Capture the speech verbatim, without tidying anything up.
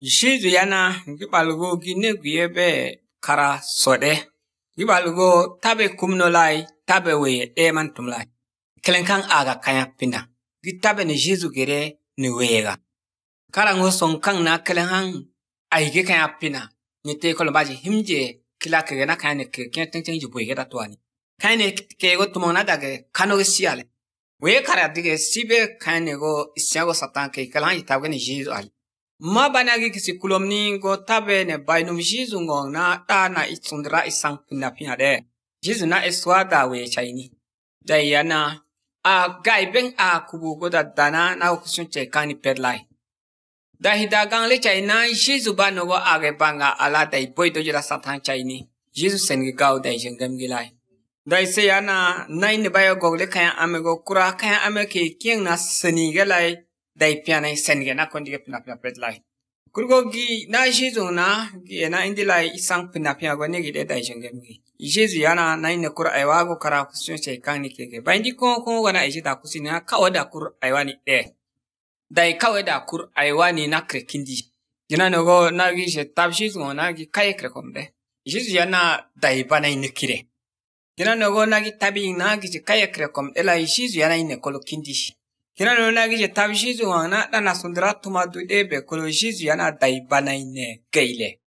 Shizu yana gibalgo gine guyebe kara sode. Gibalgo tabe kumnolai tabe weye eman tumlai. Kelenkang aga kaya pinda. Gitabe ni Shizu gire ni wega. Kala ngosong kang na kelenkang aige kaya pinda. Nite kolombaji himje kila kegena kaya ne ke kya teng teng jubuye geta tuani. Kaya ne kego tumona dage kanoge siale. Weye kara dige sibe kaya ne go isyago satan ke kelenkang itabe ni Shizu ali. Ma banagi kisi kulomni go tabe ne bainum Jizu ngong na ta na isundra isang pinapina de. Jizu na eswada we chaini. Dayana a gaibeng a kubu go da dana na okusun che kani pedlai. Dahida gang le chaina Jizu ba no go age banga ala dai boy do jira satan chaini. Jizu sengi gao dai jengam gilai. Dai se yana nai ne bayo go le kaya ame go kura kaya ame ke kieng na seni gelai. Dai pianai senge na kondige pinapina pedlai. Kurgo gi na Jizu na gi na indilai isang pinapina go ne gi de dai jengem gi. Jizu yana na ine kur aiwa go kara kusun che kang ni kege. Baindi ko ko go na ijita kusina ka wada kur aiwa ni de. Dai ka wada kur aiwa ni na krekindi. Jina no go na gi je tab Jizu na gi kai krekomde. Jizu yana dai banai ne kire. Jina no go na gi tabi na gi je kai krekom ela Jizu yana ine kolo kindi. Kina no nagi je tab Jizu wana dana sundra tuma dude be kolo Jizu yana dai banai ne geile.